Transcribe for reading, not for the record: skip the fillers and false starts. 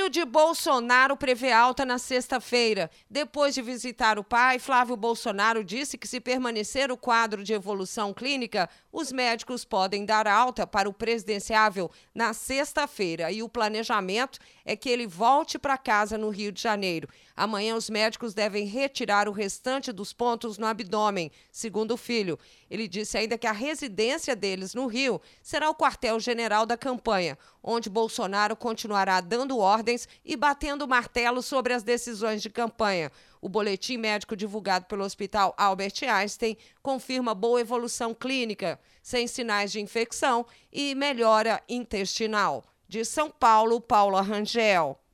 Filho de Bolsonaro prevê alta na sexta-feira. Depois de visitar o pai, Flávio Bolsonaro disse que, se permanecer o quadro de evolução clínica, os médicos podem dar alta para o presidenciável na sexta-feira. E o planejamento é que ele volte para casa no Rio de Janeiro. Amanhã, os médicos devem retirar o restante dos pontos no abdômen, segundo o filho. Ele disse ainda que a residência deles no Rio será o quartel-general da campanha, onde Bolsonaro continuará dando ordens e batendo martelo sobre as decisões de campanha. O boletim médico divulgado pelo Hospital Albert Einstein confirma boa evolução clínica, sem sinais de infecção e melhora intestinal. De São Paulo, Paula Rangel.